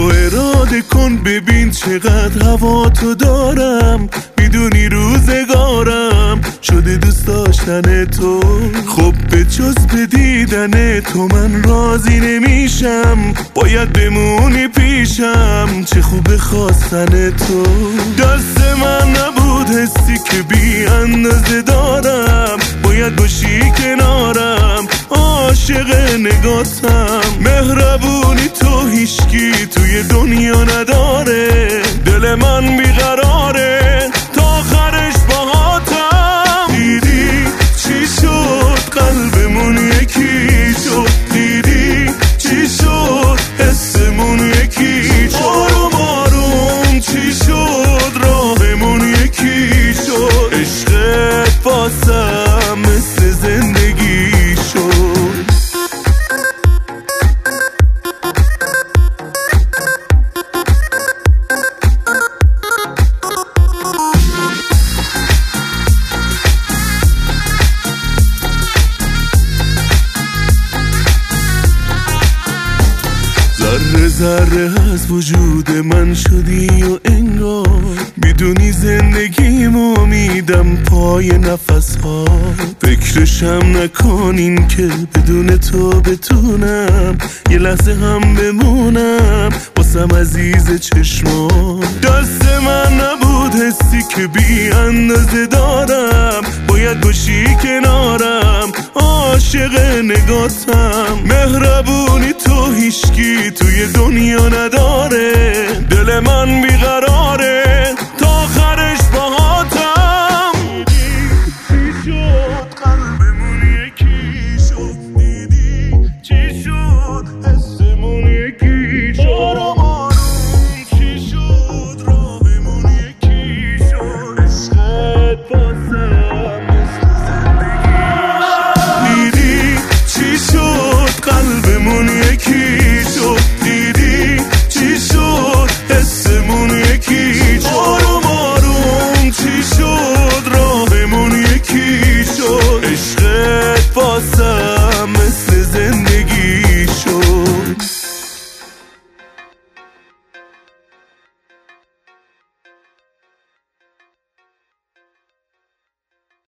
تو اراده کن ببین چقدر هوا تو دارم، میدونی روزگارم شده دوست داشتن تو. خب به جز به دیدن تو من راضی نمیشم، باید بمونی پیشم، چه خوب خواستن تو. دست من نبود حسی که بی اندازه دارم، باید باشی کنارم، عاشق نگاتم. مهربونی تو هیچکی توی دنیا نداره، دل من بیقراره تا آخرش باهاتم. دیدی چی شد قلبمون یکی شد، دیدی چی شد حسمون یکی شد، آروم آروم چی شد راهمون یکی شد. عشقت واسم مثل زندگی شد. ذره ذره از وجود من شدی و انگار میدونی زندگیمو میدم پای نفس ها. فکرشم نکنین که بدون تو بتونم یه لحظه هم بمونم واسم عزیز چشما. دست من نبود حسی که بی اندازه دارم، باید باشی کنارم، عاشق نگاتم. مهربونی تو هیچکی توی دنیا نداره، دل من بیقرار